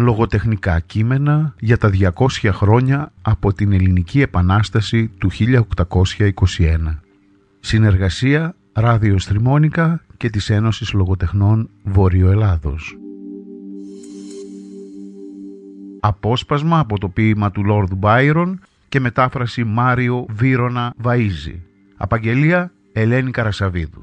λογοτεχνικά κείμενα για τα 200 χρόνια από την Ελληνική Επανάσταση του 1821. Συνεργασία Ράδιο Στριμώνικα και της Ένωσης Λογοτεχνών Βόρειο Ελλάδος. Απόσπασμα από το ποίημα του Λόρδου Μπάιρον και μετάφραση Μάριο Βύρωνα Βαΐζη. Απαγγελία Ελένη Καρασαβίδου.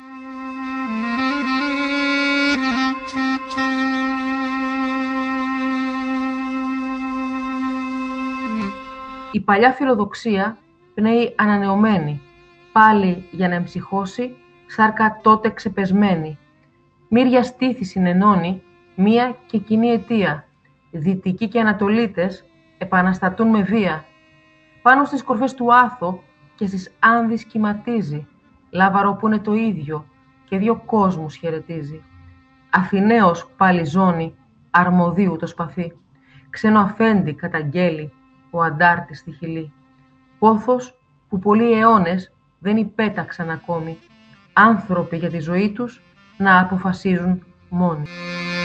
Η παλιά φιλοδοξία πνέει ανανεωμένη, πάλι για να εμψυχώσει σάρκα τότε ξεπεσμένη. Μύρια στήθη συνενώνει μία και κοινή αιτία. Δυτικοί και Ανατολίτες επαναστατούν με βία. Πάνω στις κορφές του Άθο και στις Άνδης κυματίζει, λάβαρο που είναι το ίδιο και δύο κόσμους χαιρετίζει. Αθηναίος πάλι ζώνη, αρμοδίου το σπαθί, ξένο αφέντη καταγγέλει ο αντάρτης στη χειλή. Πόθος που πολλοί αιώνες δεν υπέταξαν ακόμη, άνθρωποι για τη ζωή τους να αποφασίζουν μόνοι.